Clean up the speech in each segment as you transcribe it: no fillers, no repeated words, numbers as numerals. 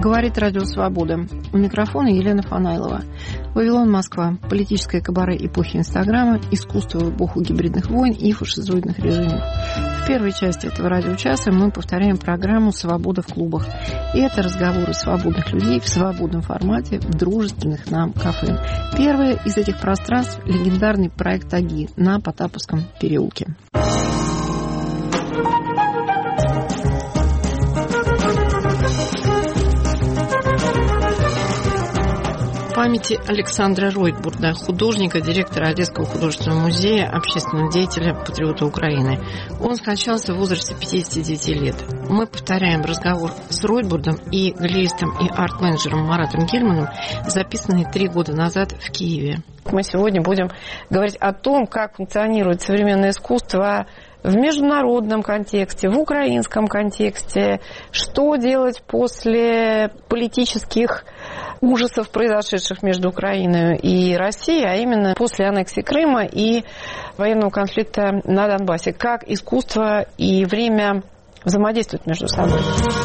Говорит Радио Свобода. У микрофона Елена Фанайлова. Вавилон, Москва. Политическое кабаре эпохи Инстаграма, искусство в эпоху гибридных войн и фашизоидных режимов. В первой части этого радиочаса мы повторяем программу «Свобода в клубах». И это разговоры свободных людей в свободном формате в дружественных нам кафе. Первое из этих пространств – легендарный проект «Аги» на Потаповском переулке. В памяти Александра Ройтбурда, художника, директора Одесского художественного музея, общественного деятеля, патриота Украины. Он скончался в возрасте 59 лет. Мы повторяем разговор с Ройтбурдом и галеристом и арт-менеджером Маратом Гельманом, записанный 3 года назад в Киеве. Мы сегодня будем говорить о том, как функционирует современное искусство в международном контексте, в украинском контексте, что делать после политических ужасов, произошедших между Украиной и Россией, а именно после аннексии Крыма и военного конфликта на Донбассе. Как искусство и время взаимодействуют между собой.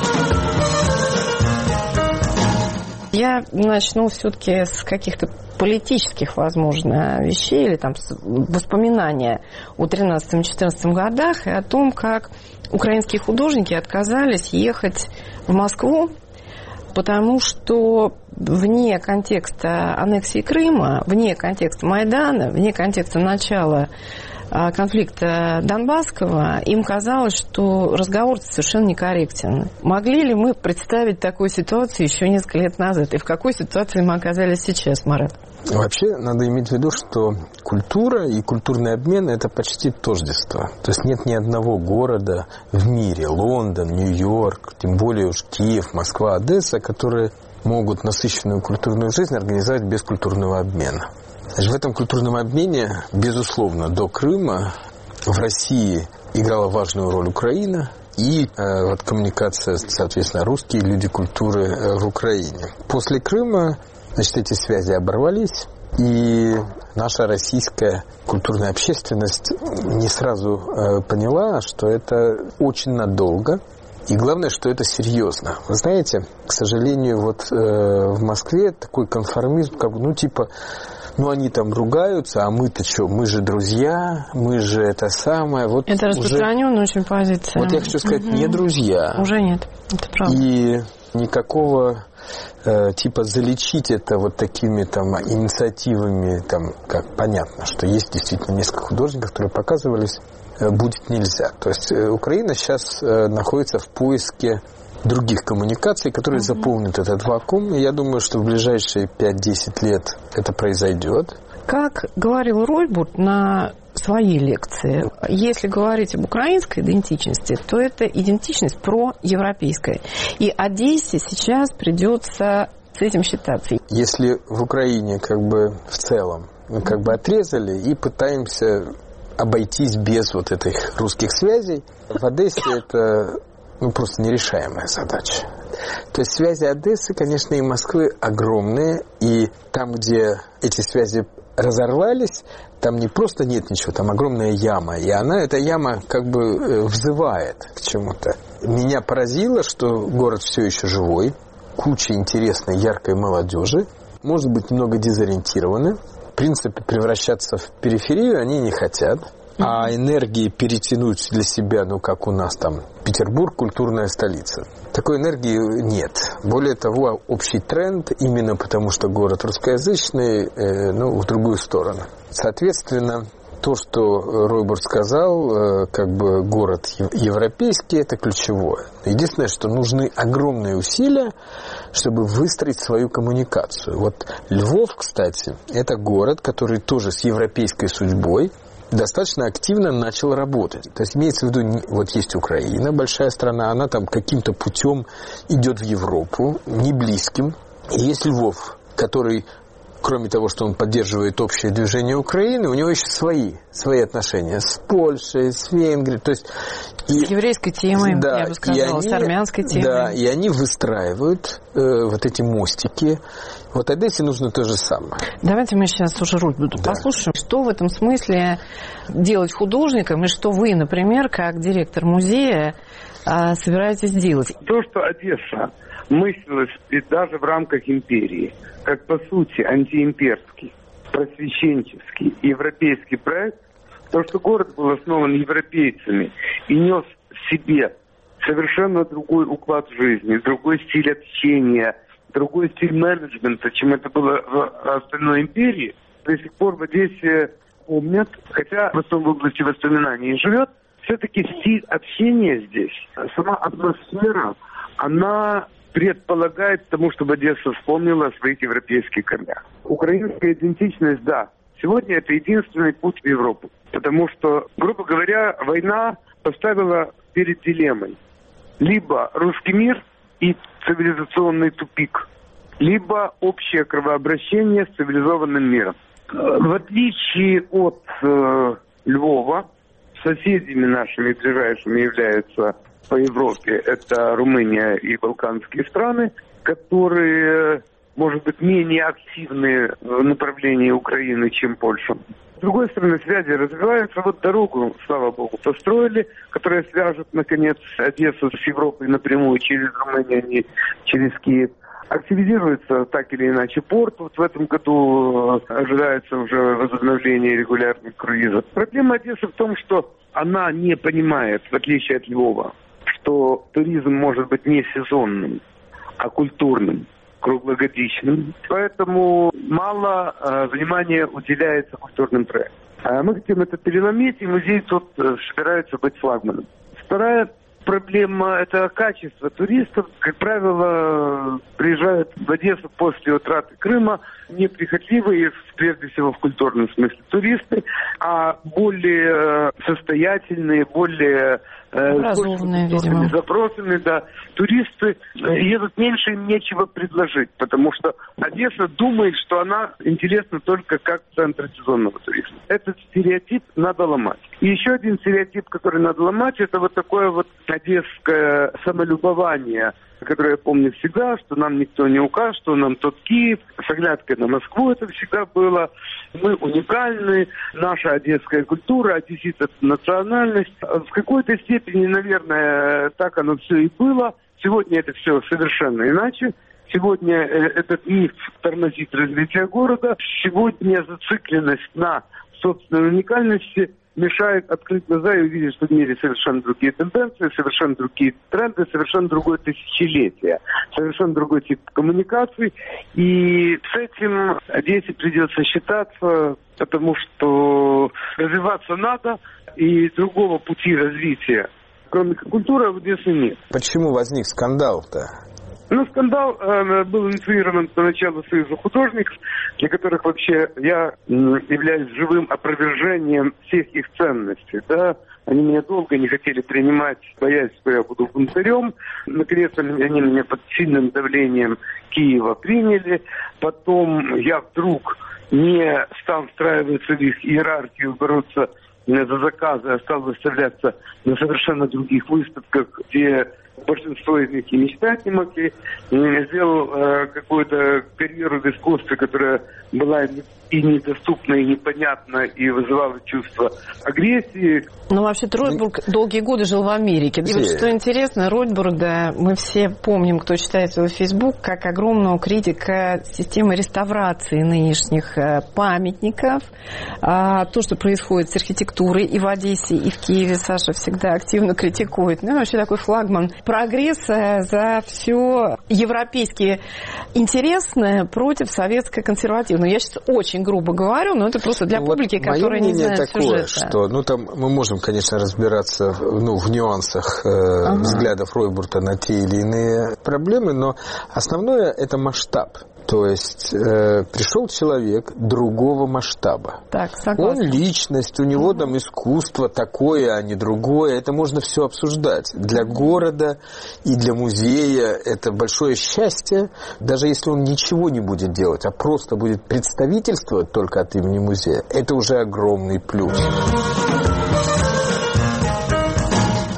Я начну все-таки с каких-то политических, возможно, вещей или там воспоминания о 13-14 годах и о том, как украинские художники отказались ехать в Москву, потому что вне контекста аннексии Крыма, вне контекста Майдана, вне контекста начала конфликта Донбасского, им казалось, что разговор совершенно некорректен. Могли ли мы представить такую ситуацию еще несколько лет назад? И в какой ситуации мы оказались сейчас, Марат? Вообще, надо иметь в виду, что культура и культурный обмен – это почти тождество. То есть нет ни одного города в мире, Лондон, Нью-Йорк, тем более уж Киев, Москва, Одесса, которые могут насыщенную культурную жизнь организовать без культурного обмена. Значит, в этом культурном обмене, безусловно, до Крыма в России играла важную роль Украина и коммуникация, соответственно, русские люди культуры в Украине. После Крыма, значит, эти связи оборвались, и наша российская культурная общественность не сразу поняла, что это очень надолго. И главное, что это серьезно. Вы знаете, к сожалению, в Москве такой конформизм, они там ругаются, а мы-то что? Мы же друзья, мы же это самое. Это распространенная очень позиция. Я хочу сказать, не друзья. Уже нет, это правда. И никакого залечить это такими инициативами, как понятно, что есть действительно несколько художников, которые показывались, будет нельзя. То есть Украина сейчас находится в поиске других коммуникаций, которые заполнят этот вакуум. И я думаю, что в ближайшие 5-10 лет это произойдет. Как говорил Ройтбурд на своей лекции, если говорить об украинской идентичности, то это идентичность проевропейская. И Одессе сейчас придется с этим считаться. Если в Украине в целом мы отрезали и пытаемся обойтись без этих русских связей, в Одессе это просто нерешаемая задача. То есть связи Одессы, конечно, и Москвы огромные, и там, где эти связи разорвались, там не просто нет ничего, там огромная яма, и эта яма взывает к чему-то. Меня поразило, что город все еще живой, куча интересной, яркой молодежи, может быть, немного дезориентированы. В принципе, превращаться в периферию они не хотят. А энергии перетянуть для себя, как у нас там Петербург, культурная столица. Такой энергии нет. Более того, общий тренд, именно потому что город русскоязычный, в другую сторону. Соответственно, то, что Ройтбурд сказал, город европейский, это ключевое. Единственное, что нужны огромные усилия, чтобы выстроить свою коммуникацию. Львов, кстати, это город, который тоже с европейской судьбой достаточно активно начал работать. То есть имеется в виду, есть Украина, большая страна, она там каким-то путем идет в Европу, не близким. И есть Львов, который, кроме того, что он поддерживает общее движение Украины, у него еще свои отношения с Польшей, с Венгрией. То есть С еврейской темой, да, я бы сказала, с армянской темой. Да, и они выстраивают вот эти мостики. Вот Одессе нужно то же самое. Давайте мы сейчас уже Ройдбурда послушаем. Что в этом смысле делать художникам, и что вы, например, как директор музея, собираетесь делать? То, что Одесса мыслилась и даже в рамках империи, как по сути антиимперский, просвещенческий, европейский проект, то, что город был основан европейцами и нес в себе совершенно другой уклад жизни, другой стиль общения, другой стиль менеджмента, чем это было в остальной империи, до сих пор в Одессе помнят, хотя в основном в области воспоминаний живет, все-таки стиль общения здесь, сама атмосфера, она предполагает тому, чтобы Одесса вспомнила о своих европейских корнях. Украинская идентичность, да, сегодня это единственный путь в Европу. Потому что, грубо говоря, война поставила перед дилеммой. Либо русский мир и цивилизационный тупик, либо общее кровообращение с цивилизованным миром. В отличие от Львова, соседями нашими ближайшими являются по Европе это Румыния и балканские страны, которые, может быть, менее активны в направлении Украины, чем Польша. С другой стороны, связи развиваются. Вот дорогу, слава богу, построили, которая свяжет, наконец, Одессу с Европой напрямую через Румынию, а не через Киев. Активизируется так или иначе порт. Вот в этом году ожидается уже возобновление регулярных круизов. Проблема Одессы в том, что она не понимает, в отличие от Львова, что туризм может быть не сезонным, а культурным, круглогодичным. Поэтому мало внимания уделяется культурным проектам. Мы хотим это переломить, и музей тут собирается быть флагманом. Вторая проблема – это качество туристов. Как правило, приезжают в Одессу после утраты Крыма неприхотливые, прежде всего в культурном смысле, туристы, а более состоятельные, более образованные, видимо, запросами, да, туристы едут меньше, им нечего предложить, потому что Одесса думает, что она интересна только как центр сезонного туризма. Этот стереотип надо ломать. И еще один стереотип, который надо ломать, это вот такое вот одесское самолюбование, которое я помню всегда, что нам никто не укажет, что нам тот Киев, с оглядкой на Москву это всегда было. Мы уникальны, наша одесская культура, одессит — это национальность. В какой-то степени, наверное, так оно все и было. Сегодня это все совершенно иначе. Сегодня этот миф тормозит развитие города. Сегодня зацикленность на собственной уникальности мешает открыть глаза и увидеть, что в мире совершенно другие тенденции, совершенно другие тренды, совершенно другое тысячелетие, совершенно другой тип коммуникаций. И с этим Одессе придется считаться, потому что развиваться надо, и другого пути развития, кроме культуры, в Одессе нет. Почему возник скандал-то? Ну, скандал был инициирован поначалу Союза художников, для которых вообще я являюсь живым опровержением всех их ценностей. Да? Они меня долго не хотели принимать, боясь, что я буду бунтарем. Наконец, они меня под сильным давлением Киева приняли. Потом я вдруг не стал встраиваться в их иерархию, бороться за заказы, а стал выставляться на совершенно других выставках, где большинство из них и мечтать не могли. Я сделал какую-то карьеру в искусстве, которая была и недоступна, и непонятна, и вызывала чувство агрессии. Ну, вообще-то Ройдбург долгие годы жил в Америке. И вот что интересно, Ройдбурга мы все помним, кто читает свой Facebook, как огромного критика системы реставрации нынешних памятников. То, что происходит с архитектурой и в Одессе, и в Киеве, Саша всегда активно критикует. Ну, вообще такой флагман прогресса за все европейски интересное против советское консервативное. Я сейчас очень грубо говорю, но это просто для публики, которая не знает такое, сюжета. Что, там мы можем, конечно, разбираться в нюансах взглядов Ройдбурга на те или иные проблемы, но основное – это масштаб. То есть пришел человек другого масштаба. Так, согласна. Он личность, у него там искусство такое, а не другое. Это можно все обсуждать. Для города и для музея это большое счастье. Даже если он ничего не будет делать, а просто будет представительствовать только от имени музея, это уже огромный плюс.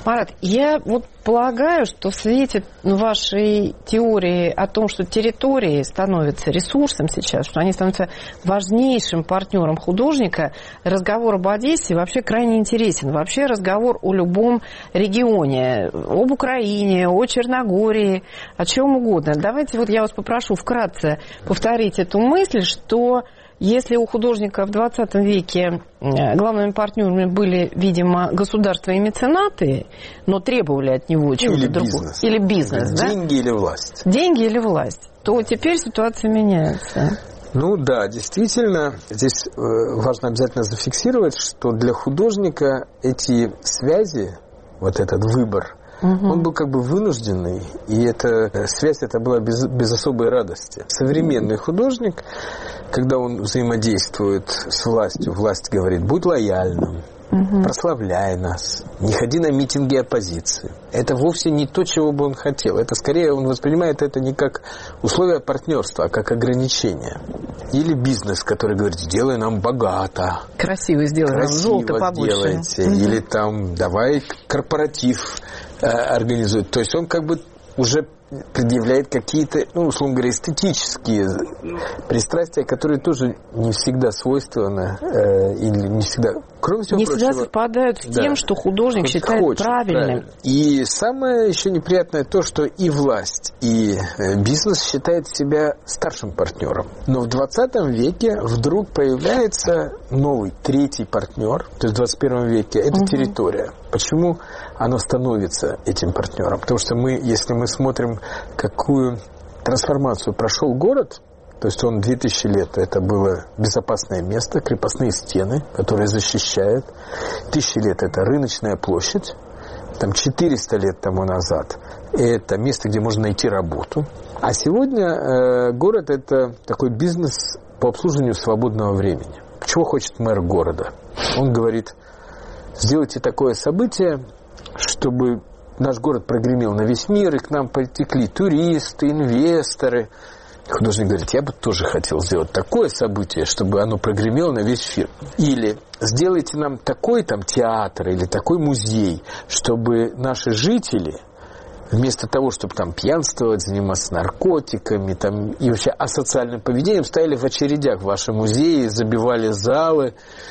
Марат, я вот полагаю, что в свете вашей теории о том, что территории становятся ресурсом сейчас, что они становятся важнейшим партнером художника, разговор об Одессе вообще крайне интересен. Вообще разговор о любом регионе, об Украине, о Черногории, о чем угодно. Давайте вот я вас попрошу вкратце повторить эту мысль, что если у художника в 20 веке главными партнерами были, видимо, государство и меценаты, но требовали от него чего-то другого. Или бизнес, да? Деньги или власть. Деньги или власть. То теперь ситуация меняется. Ну да, действительно, здесь важно обязательно зафиксировать, что для художника эти связи, вот этот выбор, он был как бы вынужденный, и эта связь это была без особой радости. Современный художник, когда он взаимодействует с властью, власть говорит: будь лояльным, прославляй нас, не ходи на митинги оппозиции. Это вовсе не то, чего бы он хотел. Это скорее он воспринимает это не как условие партнерства, а как ограничение. Или бизнес, который говорит: сделай нам богато. Красиво сделай, нам золото побольше. Делайте. Или там давай корпоратив организует. То есть он как бы уже предъявляет какие-то, условно говоря, эстетические пристрастия, которые тоже не всегда свойственны или не всегда, кроме всего прочего, всегда совпадают с тем, что художник считает правильным. И самое еще неприятное то, что и власть, и бизнес считают себя старшим партнером. Но в 20 веке вдруг появляется новый, третий партнер, то есть в 21 веке, это территория. Почему оно становится этим партнером? Потому что если мы смотрим, какую трансформацию прошел город, то есть он 2000 лет, это было безопасное место, крепостные стены, которые защищают. 1000 лет это рыночная площадь. Там 400 лет тому назад это место, где можно найти работу. А сегодня город это такой бизнес по обслуживанию свободного времени. Чего хочет мэр города? Он говорит: сделайте такое событие, чтобы наш город прогремел на весь мир, и к нам потекли туристы, инвесторы. Художник говорит: я бы тоже хотел сделать такое событие, чтобы оно прогремело на весь мир. Или сделайте нам такой там театр или такой музей, чтобы наши жители, вместо того, чтобы там пьянствовать, заниматься наркотиками там, и вообще асоциальным поведением, стояли в очередях в вашем музее, забивали залы.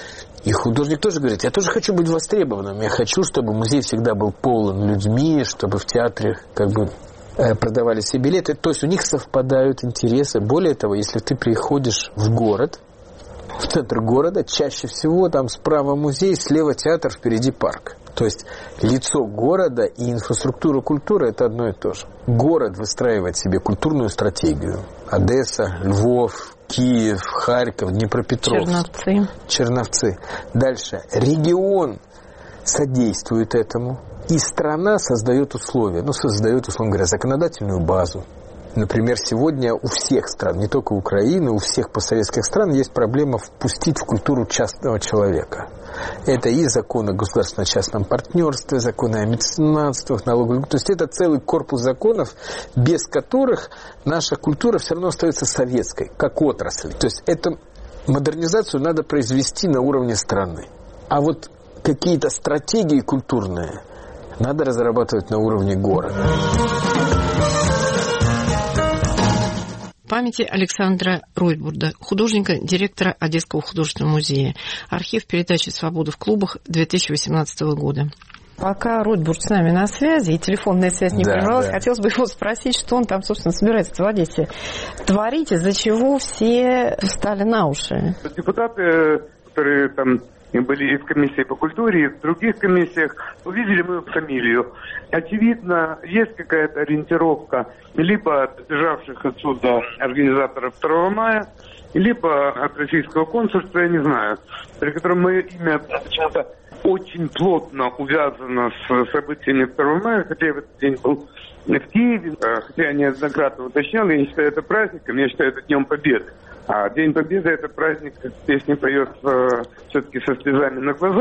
И художник тоже говорит: я тоже хочу быть востребованным. Я хочу, чтобы музей всегда был полон людьми, чтобы в театре как бы продавали все билеты. То есть у них совпадают интересы. Более того, если ты приходишь в город, в центр города, чаще всего там справа музей, слева театр, впереди парк. То есть лицо города и инфраструктура культуры – это одно и то же. Город выстраивает себе культурную стратегию. Одесса, Львов, Киев, Харьков, Днепропетровск. Черновцы. Дальше. Регион содействует этому. И страна создает условия. Создает, условно говоря, законодательную базу. Например, сегодня у всех стран, не только Украины, у всех постсоветских стран есть проблема впустить в культуру частного человека. Это и закон о государственно-частном партнерстве, законы о меценатствах, налоговых. То есть это целый корпус законов, без которых наша культура все равно остается советской, как отрасль. То есть эту модернизацию надо произвести на уровне страны. А вот какие-то стратегии культурные надо разрабатывать на уровне города. Памяти Александра Ройтбурда, художника, директора Одесского художественного музея. Архив передачи «Свобода в клубах» 2018 года. Пока Ройтбурд с нами на связи, и телефонная связь не прервалась, хотелось бы его спросить, что он там, собственно, собирается в Одессе творить, из-за чего все встали на уши. Депутаты, которые там были и в комиссии по культуре, и в других комиссиях, увидели мою фамилию. Очевидно, есть какая-то ориентировка либо от бежавших отсюда организаторов 2 мая, либо от российского консульства, я не знаю, при котором мое имя почему-то очень плотно увязано с событиями 2 мая, хотя я в этот день был в Киеве, хотя я неоднократно уточнял, я не считаю это праздником, я считаю это Днем Победы. А День Победы – это праздник, как песня поет все-таки со слезами на глазах.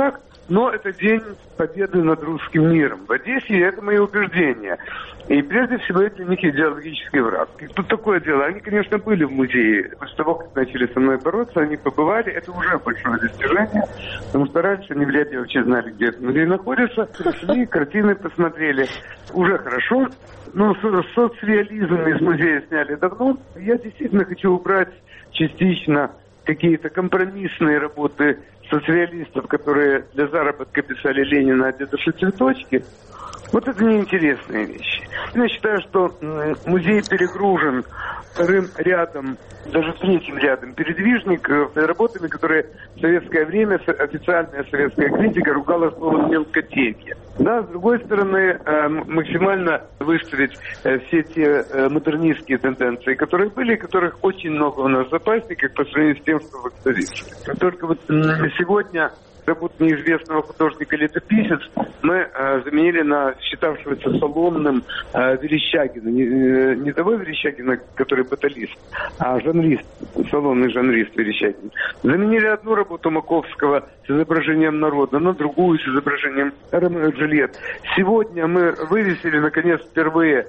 но это день победы над русским миром. В Одессе это мои убеждения. И прежде всего это для них идеологический враг. И тут такое дело. Они, конечно, были в музее. После того, как начали со мной бороться, они побывали. Это уже большое достижение. Потому что раньше они вряд ли вообще знали, где этот музей находится. Пришли, картины посмотрели. Уже хорошо. Но соцреализм из музея сняли давно. Я действительно хочу убрать частично какие-то компромиссные работы соцреалистов, которые для заработка писали Ленина, а дедушки цветочки. Вот это неинтересные вещи. Я считаю, что музей перегружен вторым рядом, даже третьим рядом передвижников, работами, которые в советское время официальная советская критика ругала словом мелкотемье. Да, с другой стороны, максимально выставить все те модернистские тенденции, которые были, которых очень много у нас в запасниках по сравнению с тем, что в экспозиции. Только вот сегодня работу неизвестного художника-летописец мы заменили на считавшегося салонным Верещагина. Не того Верещагина, который баталист, а жанрист, салонный жанрист Верещагин. Заменили одну работу Маковского с изображением народа на другую с изображением Ромео и Джульетт. Сегодня мы вывесили, наконец, впервые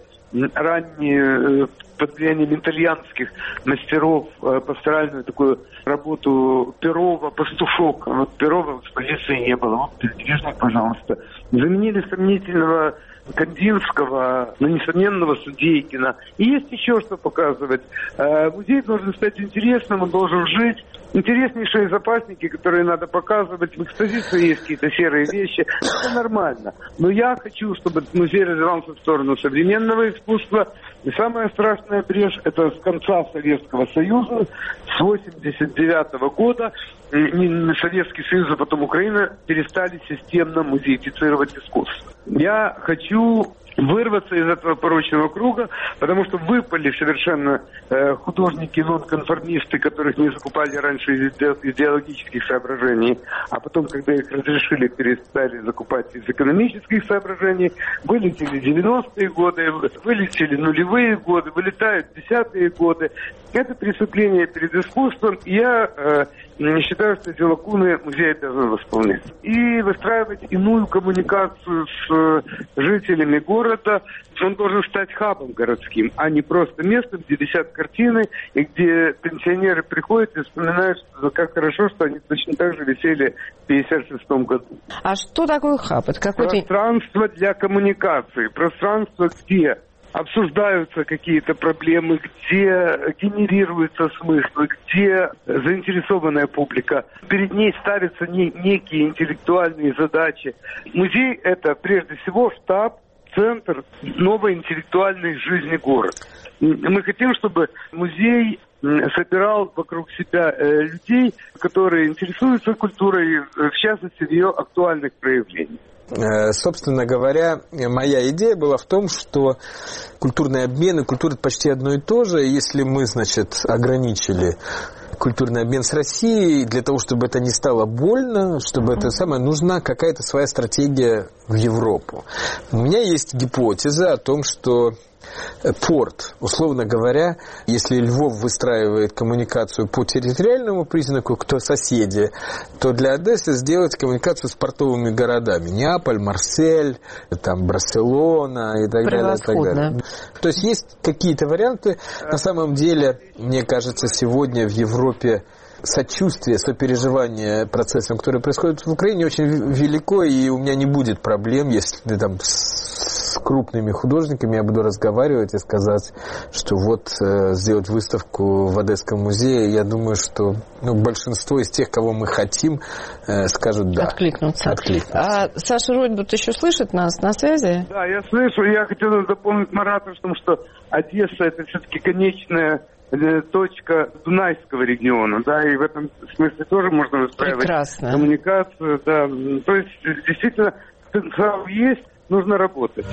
ранние под влиянием итальянских мастеров пасторальную такую работу Перова «Пастушок». Вот Перова в экспозиции не было. Вот передвижник, пожалуйста. Заменили сомнительного Кандинского, но несомненного Судейкина. И есть еще что показывать. Музей должен стать интересным, он должен жить. Интереснейшие запасники, которые надо показывать. В экспозиции есть какие-то серые вещи. Это нормально. Но я хочу, чтобы музей развивался в сторону современного искусства. И самая страшная брешь – это с конца Советского Союза, с 1989 года. Советский Союз, а потом Украина перестали системно музеифицировать искусство. Я хочу вырваться из этого порочного круга, потому что выпали совершенно художники, нонконформисты, которых не закупали раньше из идеологических соображений, а потом, когда их разрешили, перестали закупать из экономических соображений. Вылетели 90-е годы, вылетели нулевые годы, вылетают 10-е годы. Это преступление перед искусством, и я считаю, что эти лакуны музей должен восполнять. И выстраивать иную коммуникацию с жителями города. Он должен стать хабом городским, а не просто местом, где висят картины, и где пенсионеры приходят и вспоминают, что как хорошо, что они точно так же висели в 1956 году. А что такое хаб? Это пространство для коммуникации. Пространство, где обсуждаются какие-то проблемы, где генерируются смыслы, где заинтересованная публика. Перед ней ставятся некие интеллектуальные задачи. Музей – это прежде всего штаб, центр новой интеллектуальной жизни города. Мы хотим, чтобы музей собирал вокруг себя людей, которые интересуются культурой, в частности, в ее актуальных проявлениях. Собственно говоря, моя идея была в том, что культурный обмен и культура – это почти одно и то же. Если мы, ограничили культурный обмен с Россией, для того, чтобы это не стало больно, чтобы это самое, нужна какая-то своя стратегия в Европу. У меня есть гипотеза о том, что порт, условно говоря, если Львов выстраивает коммуникацию по территориальному признаку, кто соседи, то для Одессы сделать коммуникацию с портовыми городами. Неаполь, Марсель, там, Барселона и так далее. И так далее. То есть есть какие-то варианты. На самом деле, мне кажется, сегодня в Европе сочувствие, сопереживание процессам, которые происходят в Украине, очень велико, и у меня не будет проблем, если там с крупными художниками я буду разговаривать и сказать, что вот сделать выставку в Одесском музее. Я думаю, что большинство из тех, кого мы хотим, скажут да. Откликнутся. А Саша Ройтбурд еще слышит нас на связи? Да, я слышу. Я хотел дополнить Марата, что Одесса – это все-таки конечная точка Дунайского региона, да, и в этом смысле тоже можно выстраивать коммуникацию, да. То есть, действительно, потенциал есть, нужно работать.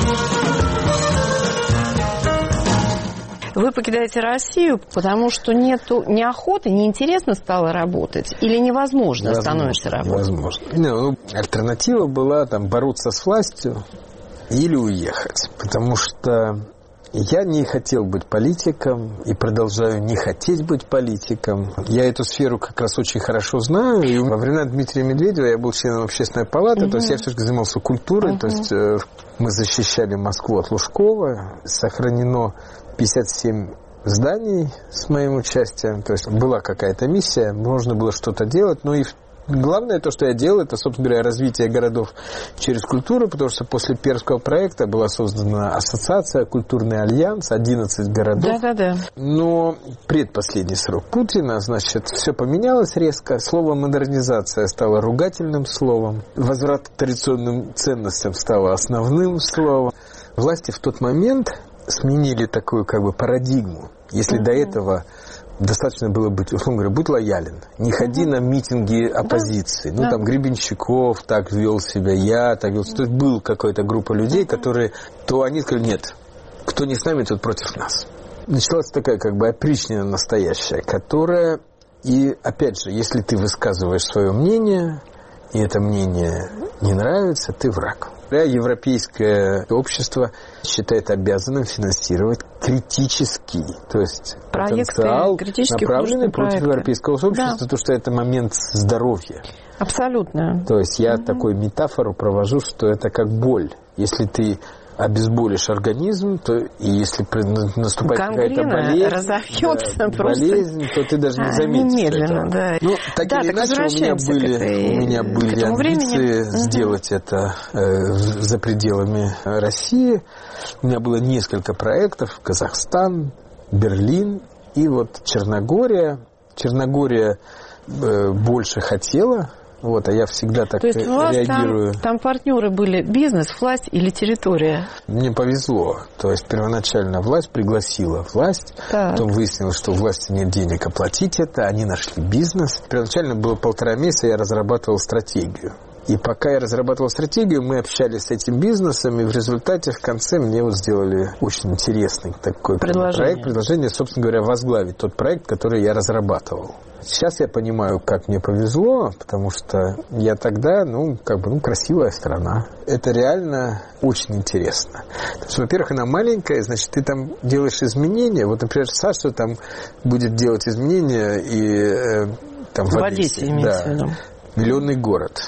Вы покидаете Россию, потому что нету неохоты, неинтересно стало работать, или невозможно становится работать? Невозможно. Альтернатива была бороться с властью или уехать, потому что Я не хотел быть политиком и продолжаю не хотеть быть политиком. Я эту сферу как раз очень хорошо знаю. И во времена Дмитрия Медведева я был членом Общественной палаты, то есть я все-таки занимался культурой, то есть мы защищали Москву от Лужкова, сохранено 57 зданий с моим участием, то есть была какая-то миссия, можно было что-то делать, но и главное то, что я делал, это, собственно говоря, развитие городов через культуру, потому что после Пермского проекта была создана ассоциация, культурный альянс, 11 городов. Да. Но предпоследний срок Путина, значит, все поменялось резко, слово модернизация стало ругательным словом, возврат к традиционным ценностям стало основным словом. Власти в тот момент сменили такую как бы парадигму. Если до этого достаточно было быть, условно говоря, будь лоялен, не ходи на митинги оппозиции. Ну, там Гребенщиков так вел себя, я так вел себя. То есть была какая-то группа людей, которые, то они сказали, нет, кто не с нами, тот против нас. Началась такая как бы опричнина настоящая, которая, и опять же, если ты высказываешь свое мнение, и это мнение не нравится, ты враг. Европейское общество считает обязанным финансировать критический, то есть потенциал, направленный против европейского общества, потому что это момент здоровья. Абсолютно. То есть я такую метафору провожу, что это как боль. Если ты обезболишь организм, то и если наступает какая-то болезнь, то ты даже не заметишь немедленно, этого. Ну, так или иначе, у меня были амбиции сделать это за пределами России. У меня было несколько проектов: Казахстан, Берлин и вот Черногория. Черногория больше хотела. Вот, а я всегда так реагирую. Там партнеры были бизнес, власть или территория? Мне повезло. То есть первоначально власть пригласила власть, потом выяснилось, что у власти нет денег оплатить это, они нашли бизнес. Первоначально было 1,5 месяца, я разрабатывал стратегию. И пока я разрабатывал стратегию, мы общались с этим бизнесом, и в результате в конце мне вот сделали очень интересный такой предложение, собственно говоря, возглавить тот проект, который я разрабатывал. Сейчас я понимаю, как мне повезло, потому что я тогда, красивая страна. Это реально очень интересно. То есть, во-первых, она маленькая, значит, ты там делаешь изменения. Вот, например, Саша там будет делать изменения и там в Одессе. Имеется в виду. Миллионный город.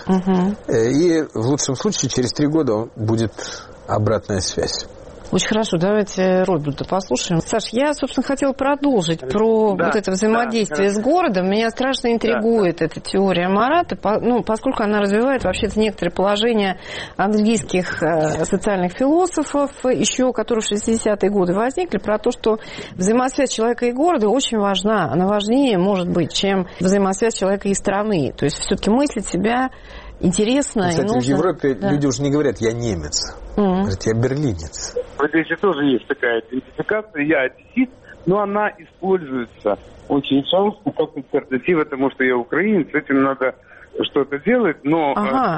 И в лучшем случае через 3 года будет обратная связь. Очень хорошо, давайте Ройбурда послушаем. Саш, я, собственно, хотела продолжить про вот это взаимодействие с городом. Меня страшно интригует эта теория Марата, поскольку она развивает вообще-то некоторые положения английских социальных философов, еще которые в 60-е годы возникли, про то, что взаимосвязь человека и города очень важна. Она важнее, может быть, чем взаимосвязь человека и страны. То есть все-таки мыслить себя интересно. Кстати, в Европе люди уже не говорят «я немец», говорят «я берлинец». В Одессе тоже есть такая идентификация, я одессит, но она используется очень часто как альтернатива тому, что я украинец, с этим надо что-то делать, но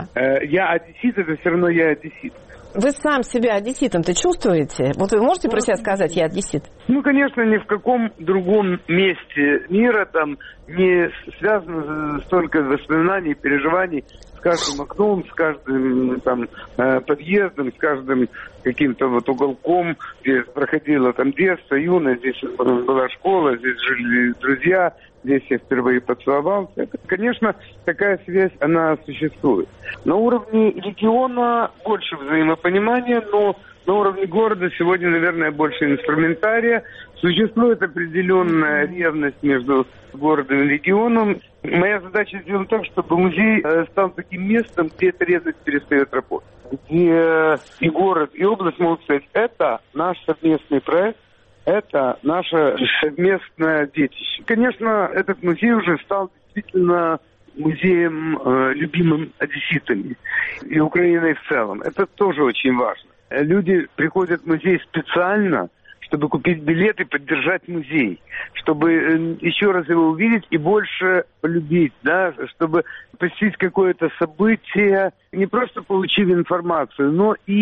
я одессит, это все равно я одессит. Вы сам себя одесситом-то чувствуете? Вот вы можете про себя сказать «я одессит»? Ну, конечно, ни в каком другом месте мира там не связано столько воспоминаний, переживаний с каждым окном, с каждым там подъездом, с каждым каким-то вот уголком, где проходило там детство, юность, здесь была школа, здесь жили друзья, здесь я впервые поцеловался. Это, конечно, такая связь, она существует. На уровне региона больше взаимопонимания, но на уровне города сегодня, наверное, больше инструментария. Существует определенная ревность между городом и регионом. Моя задача сделать так, чтобы музей стал таким местом, где эта ревность перестает работать. Где и город, и область могут сказать, это наш совместный проект, это наше совместное детище. Конечно, этот музей уже стал действительно музеем, любимым одесситами и Украиной в целом. Это тоже очень важно. Люди приходят в музей специально, чтобы купить билет и поддержать музей, чтобы еще раз его увидеть и больше полюбить, да, чтобы посетить какое-то событие, не просто получив информацию, но и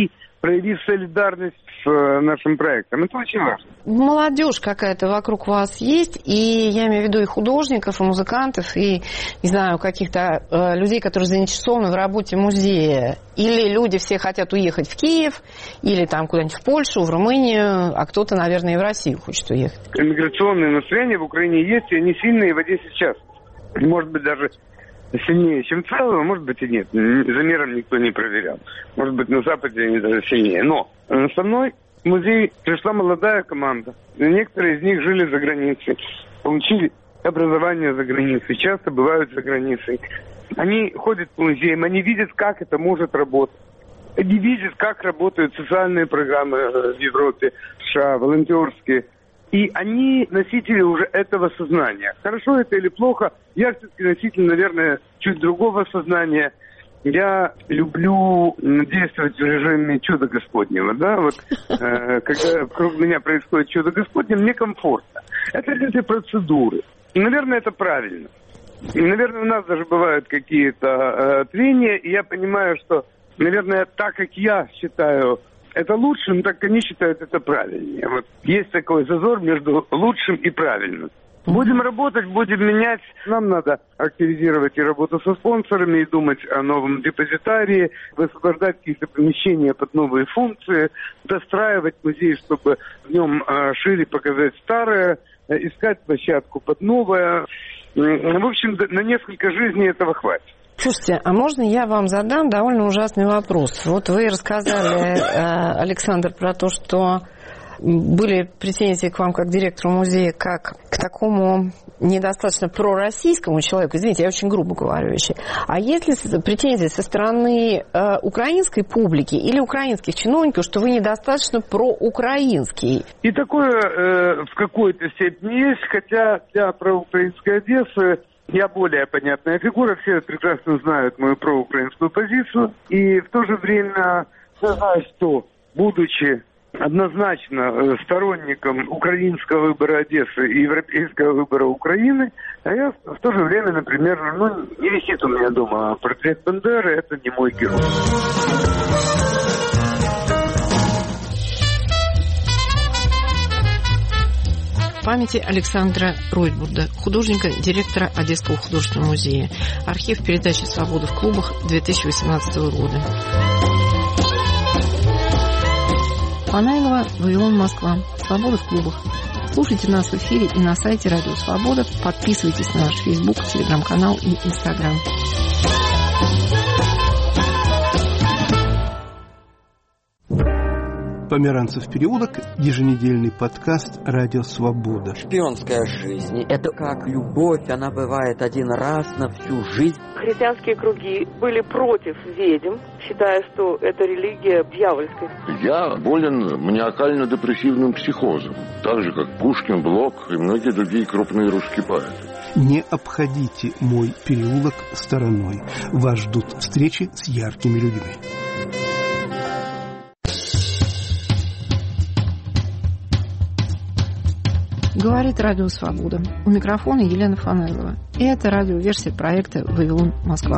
проявив солидарность с нашим проектом. Это очень важно. Молодежь какая-то вокруг вас есть, и я имею в виду и художников, и музыкантов, и, не знаю, каких-то людей, которые заинтересованы в работе музея. Или люди все хотят уехать в Киев, или там куда-нибудь в Польшу, в Румынию, а кто-то, наверное, и в Россию хочет уехать. Иммиграционные настроения в Украине есть, и они сильные в Одессе сейчас. Может быть, даже сильнее, чем в целом, а может быть и нет. Замером никто не проверял. Может быть, на Западе они даже сильнее. Но со мной в музей пришла молодая команда. Некоторые из них жили за границей, получили образование за границей, часто бывают за границей. Они ходят по музеям, они видят, как это может работать. Они видят, как работают социальные программы в Европе, в США, волонтерские. И они носители уже этого сознания. Хорошо это или плохо, я все-таки носитель, наверное, чуть другого сознания. Я люблю действовать в режиме чуда Господнего, да, вот, когда вокруг меня происходит чудо Господне, мне комфортно. Это эти процедуры. И, наверное, это правильно. И, наверное, у нас даже бывают какие-то трения, и я понимаю, что, наверное, так как я считаю это лучшим, так они считают это правильнее. Вот есть такой зазор между лучшим и правильным. Будем работать, будем менять. Нам надо активизировать и работу со спонсорами, и думать о новом депозитарии, высвобождать какие-то помещения под новые функции, достраивать музей, чтобы в нем шире показать старое, искать площадку под новое. В общем, на несколько жизней этого хватит. Слушайте, а можно я вам задам довольно ужасный вопрос? Вот вы рассказали, Александр, про то, что были претензии к вам как директору музея, как к такому недостаточно пророссийскому человеку. Извините, я очень грубо говорю вещи. А есть ли претензии со стороны украинской публики или украинских чиновников, что вы недостаточно проукраинский? И такое в какой-то степени есть, хотя для проукраинской Одессы я более понятная фигура, все прекрасно знают мою проукраинскую позицию. И в то же время я знаю, что, будучи однозначно сторонником украинского выбора Одессы и европейского выбора Украины, а я в то же время, например, не висит у меня дома портрет Бандеры, это не мой герой. Памяти Александра Ройтбурда, художника, директора Одесского художественного музея. Архив передачи «Свобода в клубах» 2018 года. Панайлова, Вавилон, Москва. «Свобода в клубах». Слушайте нас в эфире и на сайте Радио Свобода. Подписывайтесь на наш Facebook, Телеграм-канал и Инстаграм. Померанцев переулок, еженедельный подкаст «Радио Свобода». Шпионская жизнь – это как любовь, она бывает один раз на всю жизнь. Христианские круги были против ведьм, считая, что это религия дьявольская. Я болен маниакально-депрессивным психозом, так же, как Пушкин, Блок и многие другие крупные русские поэты. Не обходите мой переулок стороной. Вас ждут встречи с яркими людьми. Говорит Радио Свобода. У микрофона Елена Фанайлова. И это радиоверсия проекта «Вавилон, Москва».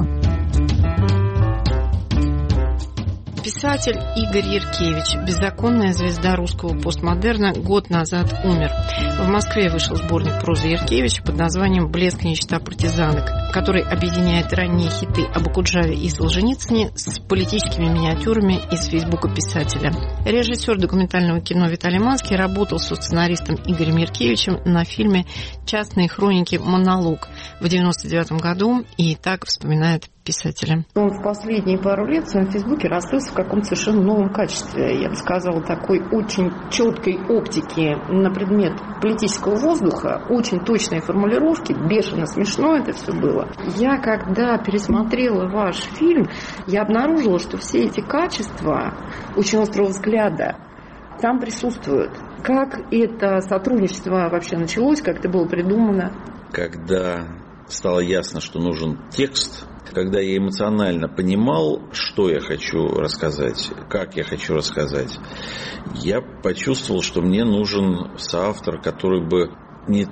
Писатель Игорь Яркевич, беззаконная звезда русского постмодерна, год назад умер. В Москве вышел сборник прозы Яркевича под названием «Блеск, нищета, партизанок», который объединяет ранние хиты об Окуджаве и Солженицыне с политическими миниатюрами из фейсбука писателя. Режиссер документального кино Виталий Манский работал со сценаристом Игорем Яркевичем на фильме «Частные хроники. Монолог» в 1999 году, и так вспоминает писателя. Он в последние пару лет в своем фейсбуке раскрылся в каком-то совершенно новом качестве, я бы сказала, такой очень четкой оптики на предмет политического воздуха, очень точные формулировки, бешено смешно это все было. Я, когда пересмотрела ваш фильм, я обнаружила, что все эти качества очень острого взгляда там присутствуют. Как это сотрудничество вообще началось, как это было придумано? Когда стало ясно, что нужен текст, когда я эмоционально понимал, что я хочу рассказать, как я хочу рассказать, я почувствовал, что мне нужен соавтор, который бы не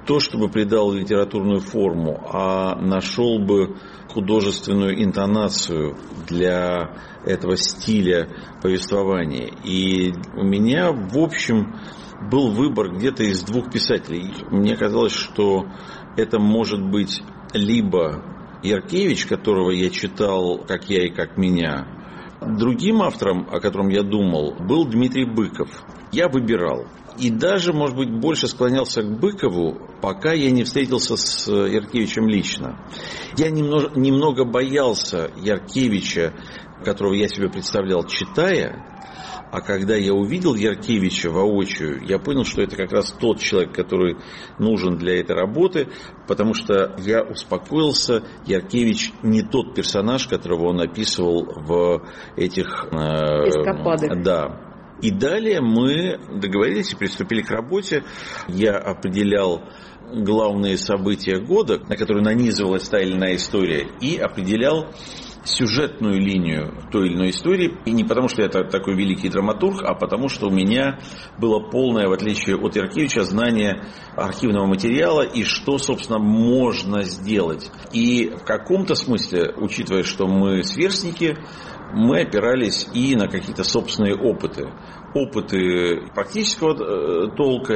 то чтобы придал литературную форму, а нашел бы художественную интонацию для этого стиля повествования. И у меня, в общем, был выбор где-то из двух писателей. Мне казалось, что это может быть либо Яркевич, которого я читал «Как я и как меня». Другим автором, о котором я думал, был Дмитрий Быков. Я выбирал. И даже, может быть, больше склонялся к Быкову, пока я не встретился с Яркевичем лично. Я немного боялся Яркевича, которого я себе представлял, читая. А когда я увидел Яркевича воочию, я понял, что это как раз тот человек, который нужен для этой работы, потому что я успокоился, Яркевич не тот персонаж, которого он описывал в этих... эскападах. Да. И далее мы договорились и приступили к работе. Я определял главные события года, на которые нанизывалась та или иная история, и определял сюжетную линию той или иной истории. И не потому, что я такой великий драматург, а потому, что у меня было полное, в отличие от Яркевича, знание архивного материала и что, собственно, можно сделать. И в каком-то смысле, учитывая, что мы сверстники, мы опирались и на какие-то собственные опыты. Опыты практического толка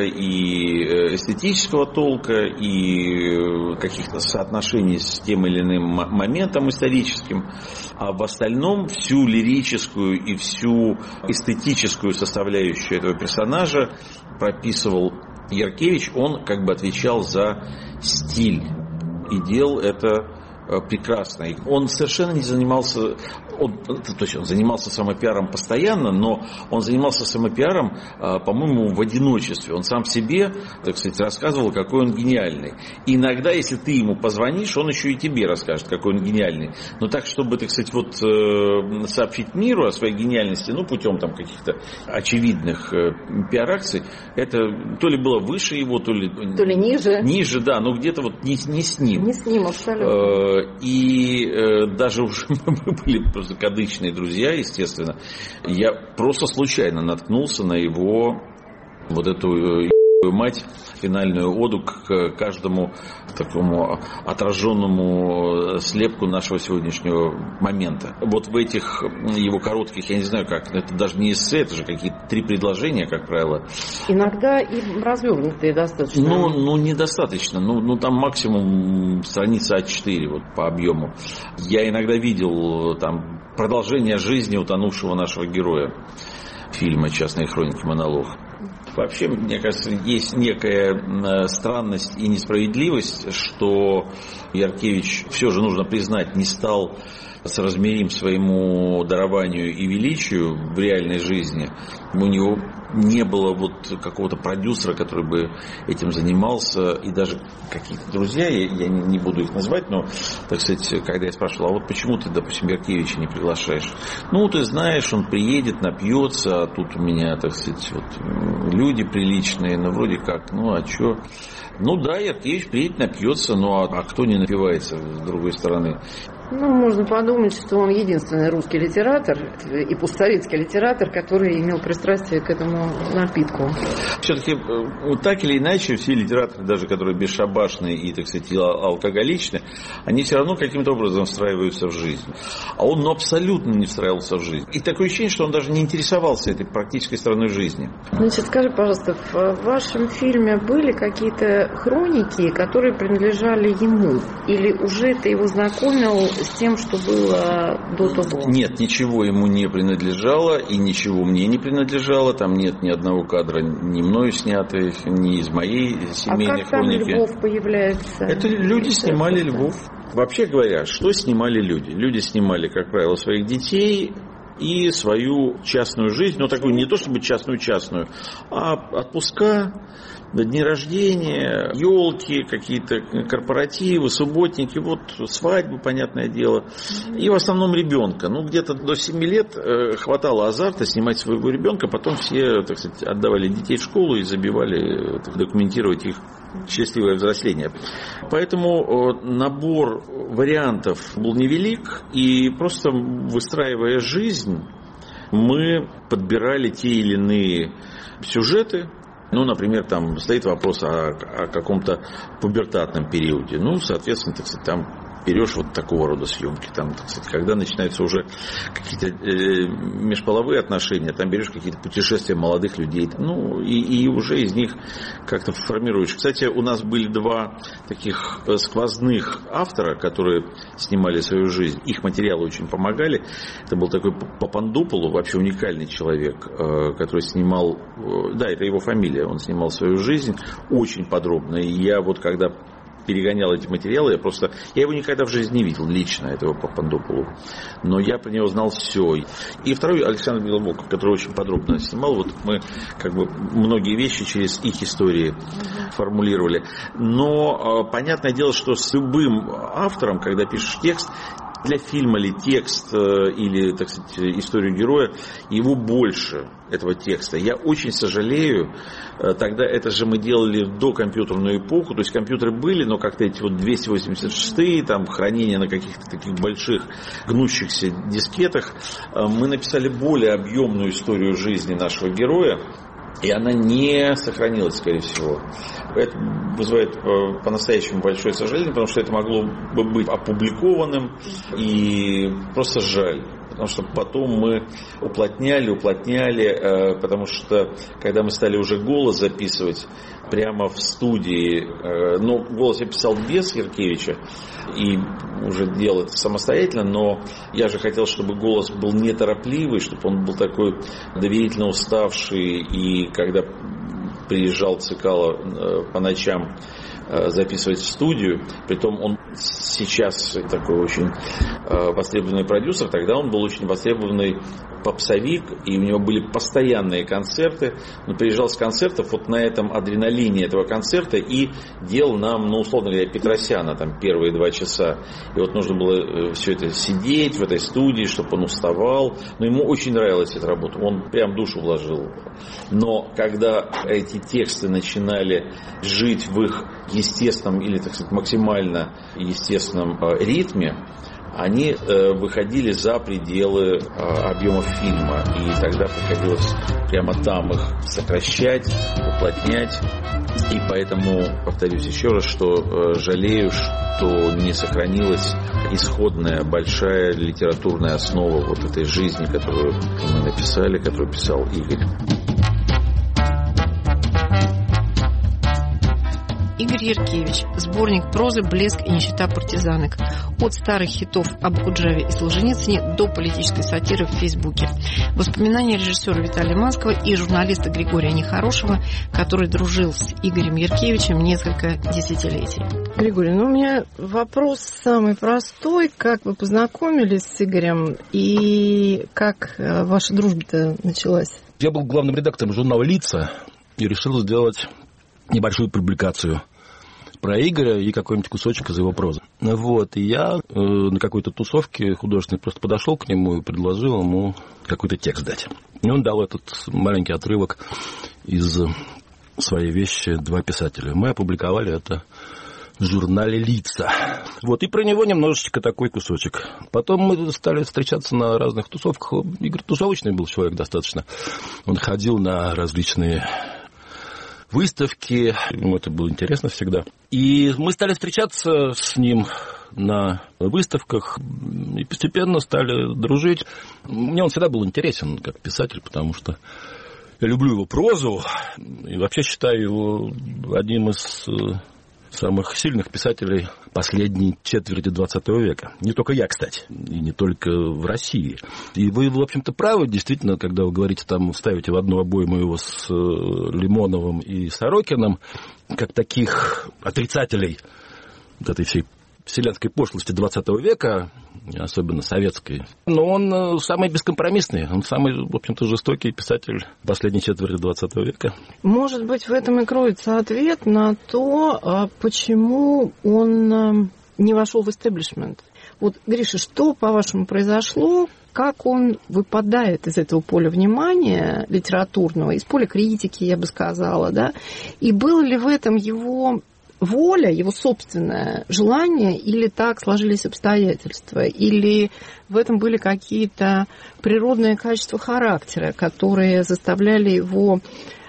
и эстетического толка и каких-то соотношений с тем или иным моментом историческим. А в остальном всю лирическую и всю эстетическую составляющую этого персонажа прописывал Яркевич. Он как бы отвечал за стиль и делал это прекрасно. Он совершенно не занимался... Он занимался самопиаром постоянно, но он занимался самопиаром, по-моему, в одиночестве. Он сам себе, так сказать, рассказывал, какой он гениальный. И иногда, если ты ему позвонишь, он еще и тебе расскажет, какой он гениальный. Но так, чтобы, так сказать, вот сообщить миру о своей гениальности, путем там каких-то очевидных пиар-акций, это то ли было выше его, то ли ниже. Ниже, да, но где-то вот не с ним. Не с ним, абсолютно. И даже уже мы были просто кадычные друзья, естественно. Я просто случайно наткнулся на его вот эту мать, финальную оду к каждому такому отраженному слепку нашего сегодняшнего момента. Вот в этих его коротких, я не знаю как, это даже не эссе, это же какие-то 3 предложения, как правило. Иногда и развернутые достаточно. Недостаточно. Там максимум страница А4 вот, по объему. Я иногда видел там продолжение жизни утонувшего нашего героя фильма «Частные хроники. Монолог». Вообще, мне кажется, есть некая странность и несправедливость, что Яркевич, все же нужно признать, не стал соразмерим своему дарованию и величию в реальной жизни. У него не было вот какого-то продюсера, который бы этим занимался, и даже какие-то друзья, я не буду их назвать, но, так сказать, когда я спрашивал, а вот почему ты, допустим, Яркевича не приглашаешь? Ты знаешь, он приедет, напьется, а тут у меня, так сказать, вот люди приличные, вроде как, а что? Да, Яркевич приедет, напьется, а кто не напивается с другой стороны? Можно подумать, что он единственный русский литератор и постсоветский литератор, который имел пристрастие к этому напитку. Все-таки, так или иначе, все литераторы, даже которые бесшабашные и, так сказать, алкоголичные, они все равно каким-то образом встраиваются в жизнь. А он абсолютно не встраивался в жизнь. И такое ощущение, что он даже не интересовался этой практической стороной жизни. Скажи, пожалуйста, в вашем фильме были какие-то хроники, которые принадлежали ему? Или уже ты его знакомил с тем, что было до того? Нет, ничего ему не принадлежало, и ничего мне не принадлежало. Там нет ни одного кадра ни мною снятых, ни из моей семейной хроники. А как там Львов появляется? Это люди снимали Львов. Вообще говоря, что снимали люди? Люди снимали, как правило, своих детей и свою частную жизнь. Такую не то чтобы частную, а отпуска, дни рождения, елки, какие-то корпоративы, субботники, свадьбы, понятное дело. И в основном ребенка. Где-то до 7 лет хватало азарта снимать своего ребенка, потом все, так сказать, отдавали детей в школу и забивали документировать их счастливое взросление. Поэтому набор вариантов был невелик, и просто выстраивая жизнь, мы подбирали те или иные сюжеты, Ну, например, там стоит вопрос о каком-то пубертатном периоде. Ну, соответственно, так сказать, там берешь вот такого рода съемки. Там, так сказать, когда начинаются уже какие-то межполовые отношения, там берешь какие-то путешествия молодых людей. Ну, и уже из них как-то формируешь. Кстати, у нас были 2 таких сквозных автора, которые снимали свою жизнь. Их материалы очень помогали. Это был такой Папандополу, вообще уникальный человек, который снимал... Да, это его фамилия. Он снимал свою жизнь очень подробно. И я вот когда перегонял эти материалы, я его никогда в жизни не видел лично, этого Папандополу, но я про него знал все. И второй Александр Белобоков, который очень подробно снимал, вот мы как бы многие вещи через их истории формулировали. Но понятное дело, что с любым автором, когда пишешь текст, для фильма ли текст или, так сказать, историю героя, его больше, этого текста. Я очень сожалею, тогда это же мы делали в докомпьютерную эпоху, то есть компьютеры были, но как-то эти вот 286-е, там, хранение на каких-то таких больших гнущихся дискетах, мы написали более объемную историю жизни нашего героя, и она не сохранилась, скорее всего. Это вызывает по-настоящему большое сожаление, потому что это могло бы быть опубликованным, и просто жаль. Потому что потом мы уплотняли, потому что когда мы стали уже голос записывать прямо в студии, ну, голос я писал без Яркевича и уже делал это самостоятельно, но я же хотел, чтобы голос был неторопливый, чтобы он был такой доверительно уставший, и когда приезжал Цикало по ночам записывать в студию, притом он сейчас такой очень востребованный продюсер, тогда он был очень востребованный попсовик, и у него были постоянные концерты. Он приезжал с концертов вот на этом адреналине этого концерта и делал нам, ну, условно говоря, Петросяна там первые 2 часа. И вот нужно было все это сидеть в этой студии, чтобы он уставал. Но ему очень нравилась эта работа, он прям душу вложил. Но когда эти тексты начинали жить в их естественном или, так сказать, максимально естественном ритме, они выходили за пределы объемов фильма. И тогда приходилось прямо там их сокращать, уплотнять. И поэтому, повторюсь еще раз, что жалею, что не сохранилась исходная большая литературная основа вот этой жизни, которую мы написали, которую писал Игорь. Игорь Яркевич. Сборник прозы «Блеск и нищета партизанок». От старых хитов об Окуджаве и Солженицыне до политической сатиры в Фейсбуке. Воспоминания режиссера Виталия Манского и журналиста Григория Нехорошего, который дружил с Игорем Яркевичем несколько десятилетий. Григорий, у меня вопрос самый простой. Как вы познакомились с Игорем и как ваша дружба-то началась? Я был главным редактором журнала «Лица» и решил сделать небольшую публикацию про Игоря и какой-нибудь кусочек из его прозы. Вот, и я на какой-то тусовке художественной просто подошел к нему и предложил ему какой-то текст дать. И он дал этот маленький отрывок из своей вещи «Два писателя». Мы опубликовали это в журнале «Лица». Вот, и про него немножечко такой кусочек. Потом мы стали встречаться на разных тусовках. Игорь тусовочный был человек достаточно. Он ходил на различные выставки, ему это было интересно всегда. И мы стали встречаться с ним на выставках и постепенно стали дружить. Мне он всегда был интересен как писатель, потому что я люблю его прозу и вообще считаю его одним из самых сильных писателей последней четверти 20 века. Не только я, кстати, и не только в России. И вы, в общем-то, правы, действительно, когда вы говорите, там, ставите в одну обойму его с Лимоновым и Сорокиным, как таких отрицателей вот этой всей вселенской пошлости 20 века, особенно советской. Но он самый бескомпромиссный, он самый, в общем-то, жестокий писатель последней четверти 20 века. Может быть, в этом и кроется ответ на то, почему он не вошел в истеблишмент. Вот, Гриша, что, по-вашему, произошло? Как он выпадает из этого поля внимания литературного, из поля критики, я бы сказала, да? И было ли в этом его воля, его собственное желание, или так сложились обстоятельства, или в этом были какие-то природные качества характера, которые заставляли его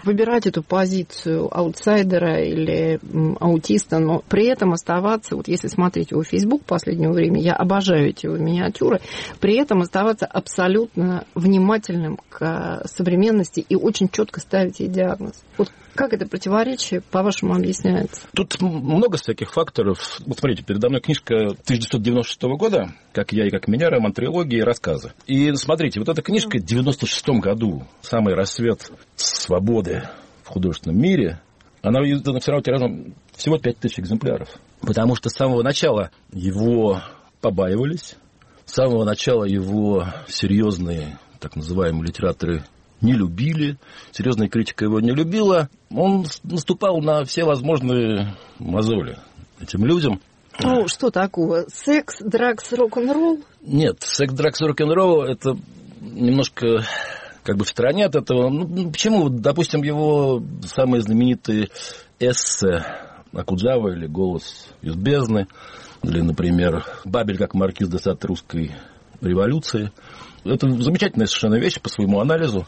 выбирать эту позицию аутсайдера или аутиста, но при этом оставаться, вот если смотреть его Facebook в последнее время, я обожаю эти его миниатюры, при этом оставаться абсолютно внимательным к современности и очень четко ставить ей диагноз. Вот как это противоречие, по-вашему, объясняется? Тут много всяких факторов. Вот смотрите, передо мной книжка 1996 года «Как я и как меня», роман трилогии и рассказы. И смотрите, вот эта книжка в 1996 году, самый расцвет свободы в художественном мире, она издана все равно тиражом всего 5000 экземпляров. Потому что с самого начала его побаивались, с самого начала его серьезные, так называемые литераторы, не любили, серьезная критика его не любила. Он наступал на все возможные мозоли этим людям. Ну, что такого? Секс, драгс, рок-н-ролл? Нет, секс, драгс, рок-н-ролл – это немножко как бы в стороне от этого. Ну, почему? Допустим, его самые знаменитые эссе Окуджава или «Голос из бездны», или, например, «Бабель как маркиз де Сад русской революции». Это замечательная совершенно вещь по своему анализу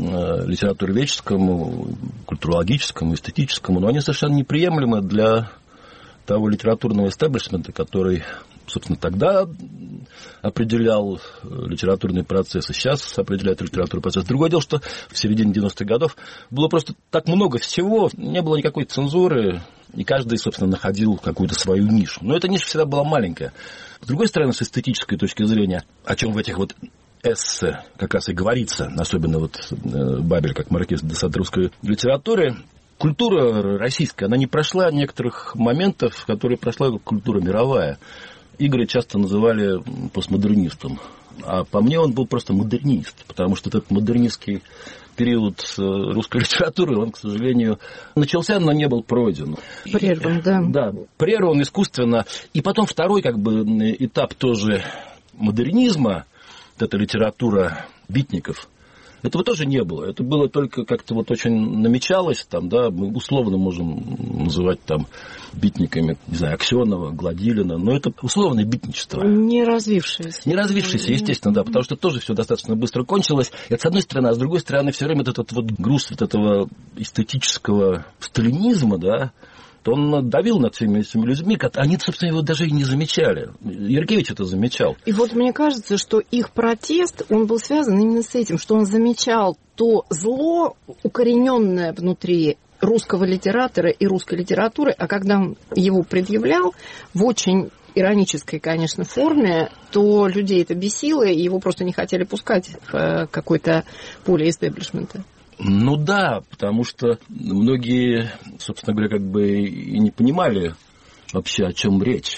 литературоведческому, культурологическому, эстетическому, но они совершенно неприемлемы для того литературного истеблишмента, который, собственно, тогда определял литературный процесс, и сейчас определяет литературный процесс. Другое дело, что в середине 90-х годов было просто так много всего, не было никакой цензуры, и каждый, собственно, находил какую-то свою нишу. Но эта ниша всегда была маленькая. С другой стороны, с эстетической точки зрения, о чем в этих вот эссе как раз и говорится, особенно вот «Бабель как маркиз де Сад русской литературы», культура российская, она не прошла некоторых моментов, которые прошла культура мировая. Игоря часто называли постмодернистом, а по мне он был просто модернист, потому что этот модернистский период русской литературы, он, к сожалению, начался, но не был пройден. Прерван, да. Да, прерван искусственно. И потом второй как бы этап тоже модернизма, вот эта литература битников, этого тоже не было. Это было только как-то вот очень намечалось, там, да, мы условно можем называть там битниками, не знаю, Аксенова, Гладилина, но это условное битничество. Не развившееся. Не развившееся, естественно, да, потому что тоже все достаточно быстро кончилось. Это с одной стороны, а с другой стороны, все время этот вот груз вот этого эстетического сталинизма, да, то он давил над всеми этими людьми, они, собственно, его даже и не замечали. Яркевич это замечал. И вот мне кажется, что их протест, он был связан именно с этим, что он замечал то зло, укорененное внутри русского литератора и русской литературы, а когда он его предъявлял в очень иронической, конечно, форме, то людей это бесило, и его просто не хотели пускать в какое-то поле истеблишмента. Ну да, потому что многие, собственно говоря, как бы и не понимали вообще, о чем речь.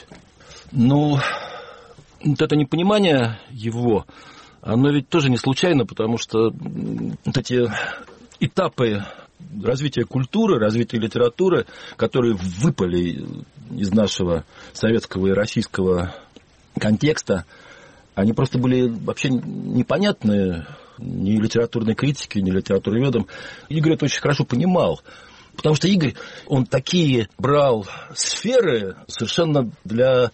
Но вот это непонимание его, оно ведь тоже не случайно, потому что вот эти этапы развития культуры, развития литературы, которые выпали из нашего советского и российского контекста, они просто были вообще непонятны ни литературной критике, ни литературоведам. Игорь это очень хорошо понимал. Потому что Игорь, он такие брал сферы совершенно для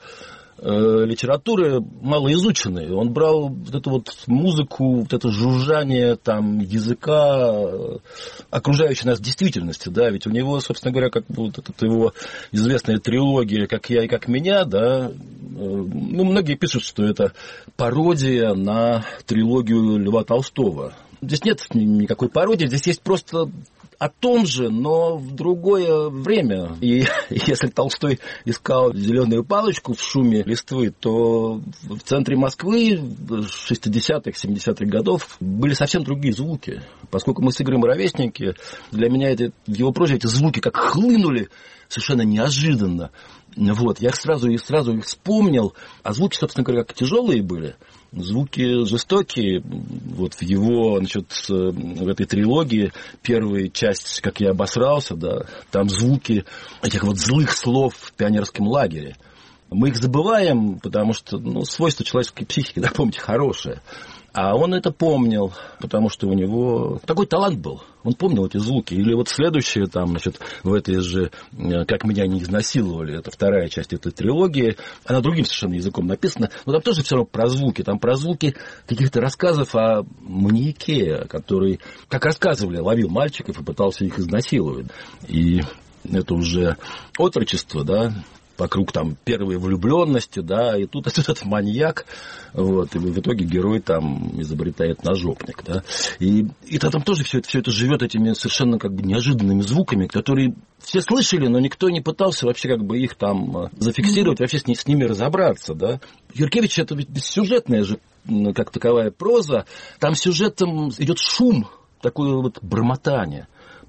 литературы малоизученные. Он брал вот эту вот музыку, вот это жужжание там, языка, окружающей нас действительности, да, ведь у него, собственно говоря, как вот эта его известная трилогия «Как я и как меня», да, ну, многие пишут, что это пародия на трилогию Льва Толстого. Здесь нет никакой пародии, здесь есть просто о том же, но в другое время. И если Толстой искал зеленую палочку в шуме листвы, то в центре Москвы в 60-х, 70-х годов были совсем другие звуки. Поскольку мы с Игорем ровесники, для меня это, в его прозе эти звуки как хлынули совершенно неожиданно. Вот, я сразу их вспомнил, а звуки, собственно говоря, как тяжелые были, звуки жестокие. Вот в его, значит, в этой трилогии первая часть, как я обосрался, да, там звуки этих вот злых слов в пионерском лагере. Мы их забываем, потому что, ну, свойство человеческой психики, да, помните, хорошее. А он это помнил, потому что у него такой талант был. Он помнил эти звуки. Или вот следующее, там, значит, в этой же «Как меня не изнасиловали», это вторая часть этой трилогии, она другим совершенно языком написана, но там тоже все равно про звуки. Там про звуки каких-то рассказов о маньяке, который, как рассказывали, ловил мальчиков и пытался их изнасиловать. И это уже отрочество, да, вокруг там первой влюбленности, да, и тут этот маньяк, вот, и в итоге герой там изобретает ножовник, да, и там тоже все это живет этими совершенно как бы неожиданными звуками, которые все слышали, но никто не пытался вообще как бы их там зафиксировать, вообще с ними разобраться, да. Юркевич — это ведь бессюжетная же как таковая проза, там сюжетом идет шум, такое вот бормотание,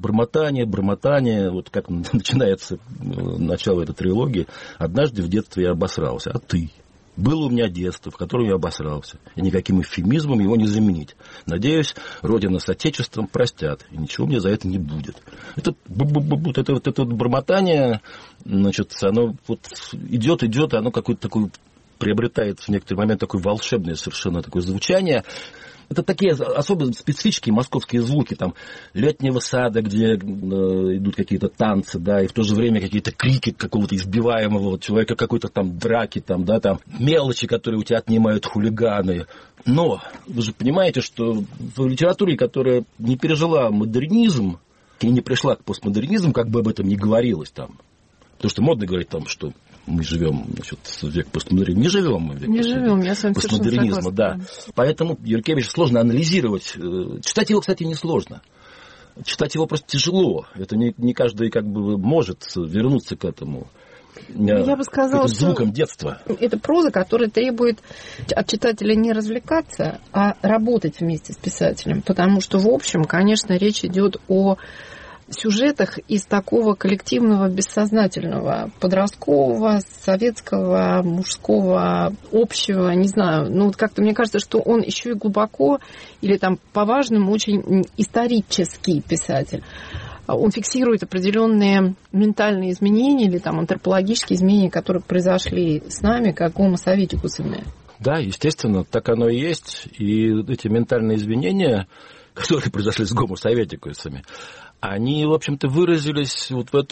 вот как начинается начало этой трилогии. «Однажды в детстве я обосрался, а ты?» Было у меня детство, в котором я обосрался, и никаким эвфемизмом его не заменить. Надеюсь, Родина с Отечеством простят, и ничего мне за это не будет. Это вот бормотание, значит, оно вот идет, оно какое-то такое приобретает в некоторый момент такое волшебное совершенно такое звучание. Это такие особо специфические московские звуки, там, летнего сада, где идут какие-то танцы, да, и в то же время какие-то крики какого-то избиваемого человека, какой-то там драки, там, да, там, мелочи, которые у тебя отнимают хулиганы. Но вы же понимаете, что в литературе, которая не пережила модернизм и не пришла к постмодернизму, как бы об этом ни говорилось там, потому что модно говорить там, что мы живем, значит, в век постмодернизма. Не живем мы в век постмодернизма, да. Поэтому Юркевича сложно анализировать. Читать его, кстати, несложно. Читать его просто тяжело. Это не каждый как бы может вернуться к этому. Я бы сказала, что звуком детства. Это проза, которая требует от читателя не развлекаться, а работать вместе с писателем. Потому что, в общем, конечно, речь идет о сюжетах из такого коллективного, бессознательного, подросткового, советского, мужского, общего, не знаю. Ну, вот как-то мне кажется, что он еще и глубоко или там по-важному очень исторический писатель. Он фиксирует определенные ментальные изменения или там антропологические изменения, которые произошли с нами, как гомо советикусами. Да, естественно, так оно и есть. И эти ментальные изменения, которые произошли с гомо советикусами, они, в общем-то, выразились вот в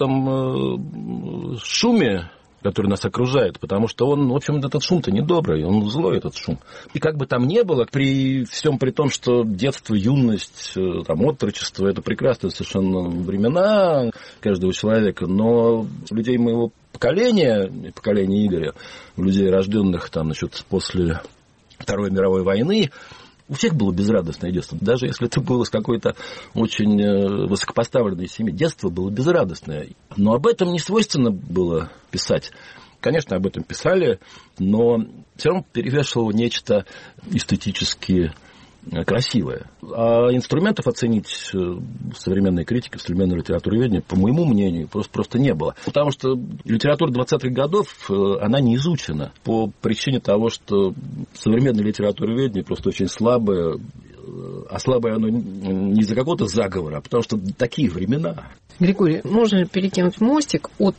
этом шуме, который нас окружает, потому что он, в общем, этот шум-то недобрый, он злой, этот шум. И как бы там ни было, при всем при том, что детство, юность, там, отрочество — это прекрасные совершенно времена каждого человека, но людей моего поколения Игоря, людей, рожденных там, значит, после Второй мировой войны, у всех было безрадостное детство. Даже если ты был из какой-то очень высокопоставленной семьи, детство было безрадостное. Но об этом не свойственно было писать. Конечно, об этом писали, но все равно перевешивало нечто эстетически красивое. А инструментов оценить современной критики, в современной литературоведении, по моему мнению, просто не было. Потому что литература 20-х годов, она не изучена по причине того, что современное литературоведение просто очень слабое, а слабое оно не из-за какого-то заговора, а потому что такие времена. Григорий, можно ли перекинуть мостик от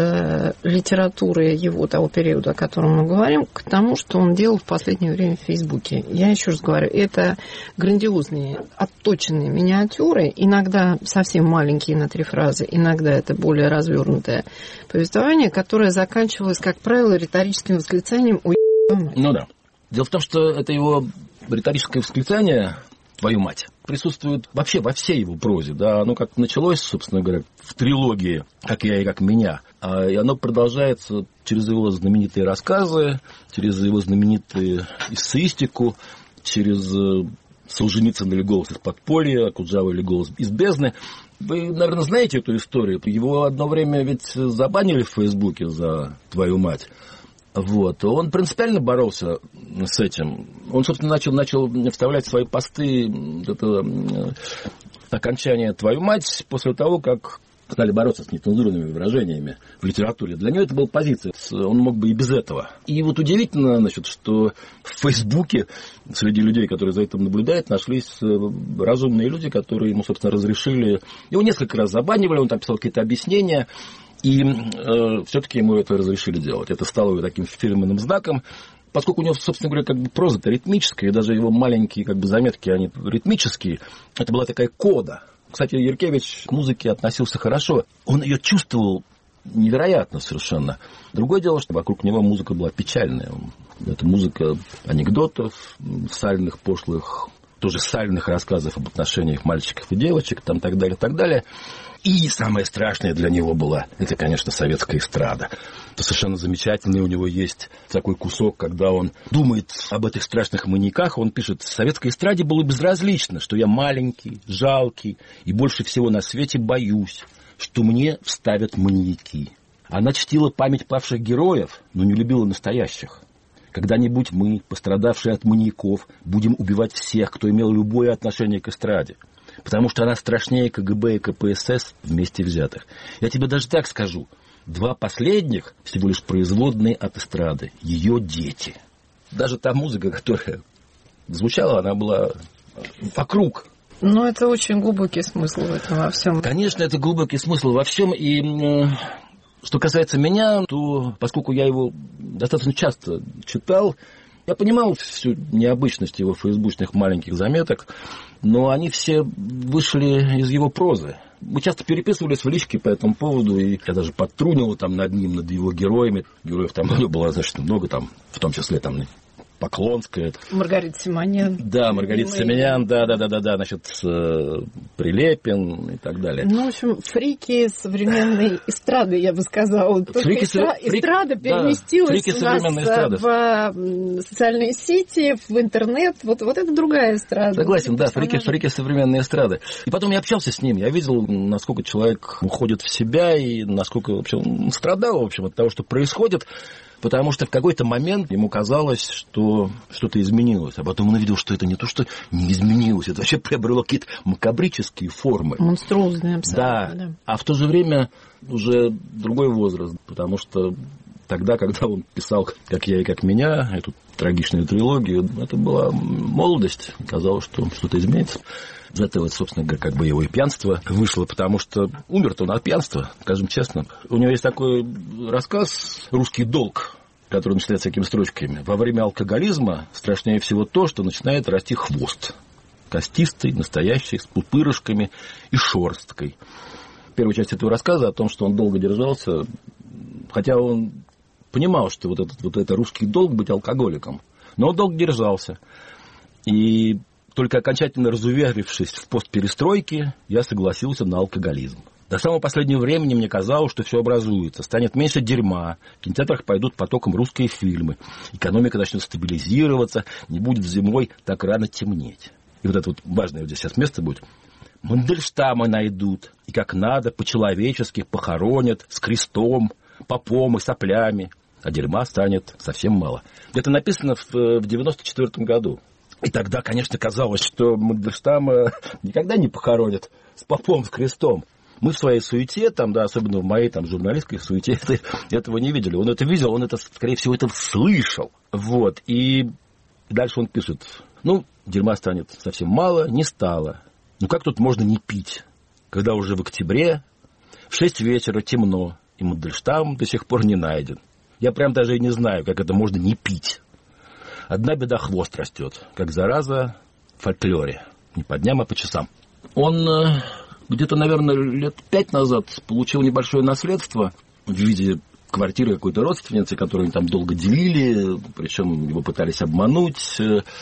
литературы его того периода, о котором мы говорим, к тому, что он делал в последнее время в Фейсбуке? Я еще раз говорю, это грандиозные, отточенные миниатюры, иногда совсем маленькие на 3 фразы, иногда это более развернутое повествование, которое заканчивалось, как правило, риторическим восклицанием «Уебаная». Ну да. Дело в том, что это его риторическое восклицание «Твою мать» присутствует вообще во всей его прозе. Да? Оно как началось, собственно говоря, в трилогии «Как я и как меня». И оно продолжается через его знаменитые рассказы, через его знаменитую эссеистику, через Солженицына или «Голос из подполья», Акуджава или «Голос из бездны». Вы, наверное, знаете эту историю. Его одно время ведь забанили в Фейсбуке за «Твою мать». Вот. Он принципиально боролся с этим. Он, собственно, начал вставлять в свои посты это окончание «Твою мать» после того, как стали бороться с нецензурными выражениями в литературе. Для него это была позиция. Он мог бы и без этого. И вот удивительно, значит, что в Фейсбуке среди людей, которые за этим наблюдают, нашлись разумные люди, которые ему, собственно, разрешили. Его несколько раз забанивали, он там писал какие-то объяснения. И все-таки ему это разрешили делать. Это стало таким фирменным знаком. поскольку у него, собственно говоря, как бы проза-то ритмическая, и даже его маленькие как бы заметки, они ритмические, это была такая кода. Кстати, Юркевич к музыке относился хорошо. Он ее чувствовал невероятно совершенно. Другое дело, что вокруг него музыка была печальная. Это музыка анекдотов, сальных, пошлых, тоже сальных рассказов об отношениях мальчиков и девочек, там, так далее, так далее. И самое страшное для него было, это, конечно, советская эстрада. Это совершенно замечательный у него есть такой кусок, когда он думает об этих страшных маньяках, он пишет: «Советской эстраде было безразлично, что я маленький, жалкий и больше всего на свете боюсь, что мне вставят маньяки. Она чтила память павших героев, но не любила настоящих. Когда-нибудь мы, пострадавшие от маньяков, будем убивать всех, кто имел любое отношение к эстраде. Потому что она страшнее КГБ и КПСС вместе взятых. Я тебе даже так скажу. 2 последних всего лишь производные от эстрады. Ее дети». Даже та музыка, которая звучала, она была вокруг. Но это очень глубокий смысл в этом во всем. Конечно, это глубокий смысл во всем. И что касается меня, то поскольку я его достаточно часто читал, я понимал всю необычность его фейсбучных маленьких заметок, но они все вышли из его прозы. Мы часто переписывались в личке по этому поводу, и я даже подтрунивал там над ним, над его героями. Героев там было, значит, много, там, в том числе там Поклонская. Маргарита Симонян. Да, Маргарита Симонян, да, значит, Прилепин и так далее. Ну, в общем, фрики современной эстрады, я бы сказала. Эстрада переместилась у нас в социальные сети, в интернет. Вот это другая эстрада. Согласен, да, фрики современной эстрады. И потом я общался с ним, я видел, насколько человек уходит в себя и насколько вообще он страдал, в общем, от того, что происходит. Потому что в какой-то момент ему казалось, что что-то изменилось. А потом он увидел, что это не то, что не изменилось. Это вообще приобрело какие-то макабрические формы. Монструозные абсолютно. Да. А в то же время уже другой возраст. Потому что тогда, когда он писал «Как я и как меня», эту трагичную трилогию, это была молодость. Казалось, что что-то изменится. За это, собственно говоря, как бы его и пьянство вышло, потому что умер-то он от пьянства, скажем честно. У него есть такой рассказ «Русский долг», который начинается такими строчками. «Во время алкоголизма страшнее всего то, что начинает расти хвост. Костистый, настоящий, с пупырышками и шерсткой». Первая часть этого рассказа о том, что он долго держался, хотя он понимал, что вот это русский долг быть алкоголиком, но он долго держался. И только окончательно разуверившись в постперестройке, я согласился на алкоголизм. До самого последнего времени мне казалось, что все образуется, станет меньше дерьма, в кинотеатрах пойдут потоком русские фильмы, экономика начнет стабилизироваться, не будет зимой так рано темнеть. И вот это вот важное вот здесь сейчас место будет. Мандельштама найдут, и как надо, по-человечески похоронят, с крестом, попом и соплями, а дерьма станет совсем мало. Это написано в 1994 году. И тогда, конечно, казалось, что Мандельштама никогда не похоронят с попом, с крестом. Мы в своей суете, там, да, особенно в моей там, журналистской суете, этого не видели. Он это видел, он это, скорее всего, это слышал. Вот. И дальше он пишет: дерьма станет совсем мало, не стало. Как тут можно не пить, когда уже в октябре, в 6 вечера темно, и Мандельштам до сих пор не найден. Я прям даже и не знаю, как это можно не пить. Одна беда, хвост растет, как зараза в фольклоре. Не по дням, а по часам. Он где-то, наверное, лет 5 назад получил небольшое наследство в виде квартиры какой-то родственницы, которую они там долго делили, причем его пытались обмануть.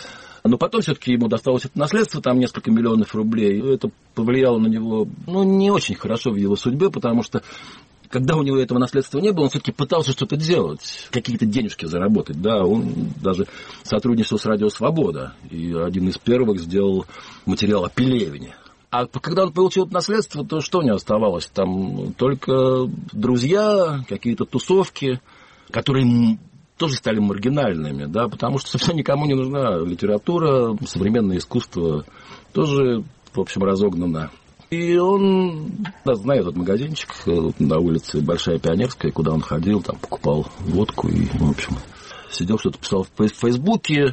Но потом все-таки ему досталось это наследство, там несколько миллионов рублей. Это повлияло на него, не очень хорошо в его судьбе, потому что когда у него этого наследства не было, он все-таки пытался что-то делать, какие-то денежки заработать. Да, он даже сотрудничал с «Радио Свобода», и один из первых сделал материал о Пелевине. А когда он получил это наследство, то что у него оставалось? Там только друзья, какие-то тусовки, которые тоже стали маргинальными, да, потому что совсем никому не нужна литература, современное искусство тоже, в общем, разогнано. И он, знает этот магазинчик на улице Большая Пионерская, куда он ходил, там покупал водку и, в общем, сидел, что-то писал в Фейсбуке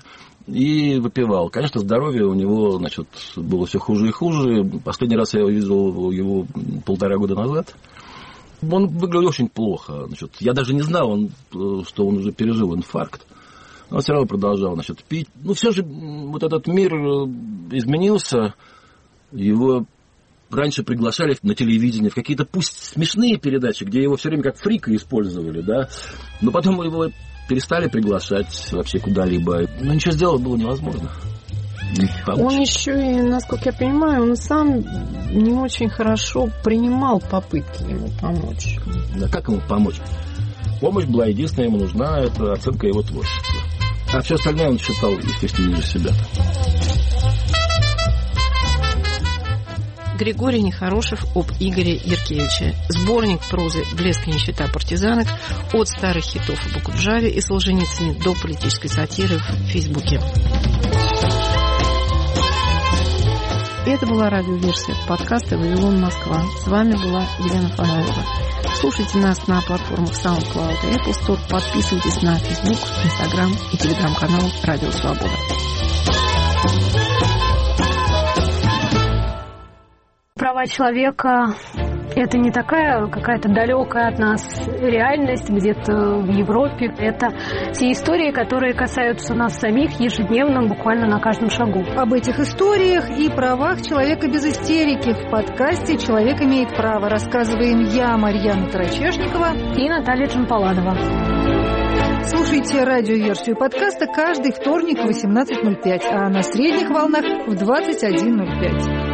и выпивал. Конечно, здоровье у него, было все хуже и хуже. Последний раз я видел его 1,5 года назад. Он выглядел очень плохо. Я даже не знал, что он уже пережил инфаркт. Он все равно продолжал, значит, пить. Ну, все же вот этот мир изменился. Его раньше приглашали на телевидение, в какие-то пусть смешные передачи, где его все время как фрика использовали, да. Но потом его перестали приглашать вообще куда-либо. Но ничего сделать было невозможно. Он еще и, насколько я понимаю, он сам не очень хорошо принимал попытки ему помочь. Да как ему помочь? Помощь была единственная, ему нужна, это оценка его творчества. А все остальное он считал естественно из себя. Григорий Нехорошев об Игоре Яркевиче. Сборник прозы «Блеск и нищета партизанок» от старых хитов об Окуджаве и Солженицыне до политической сатиры в Фейсбуке. Это была радиоверсия подкаста «Вавилон, Москва». С вами была Елена Фанаева. Слушайте нас на платформах SoundCloud и Apple Store. Подписывайтесь на Facebook, Instagram и телеграм-канал «Радио Свобода». Права человека – это не такая какая-то далекая от нас реальность где-то в Европе. Это те истории, которые касаются нас самих ежедневно, буквально на каждом шагу. Об этих историях и правах человека без истерики в подкасте «Человек имеет право» рассказываем я, Марьяна Тарачешникова и Наталья Джампаладова. Слушайте радиоверсию подкаста каждый вторник в 18:05, а на средних волнах в 21:05.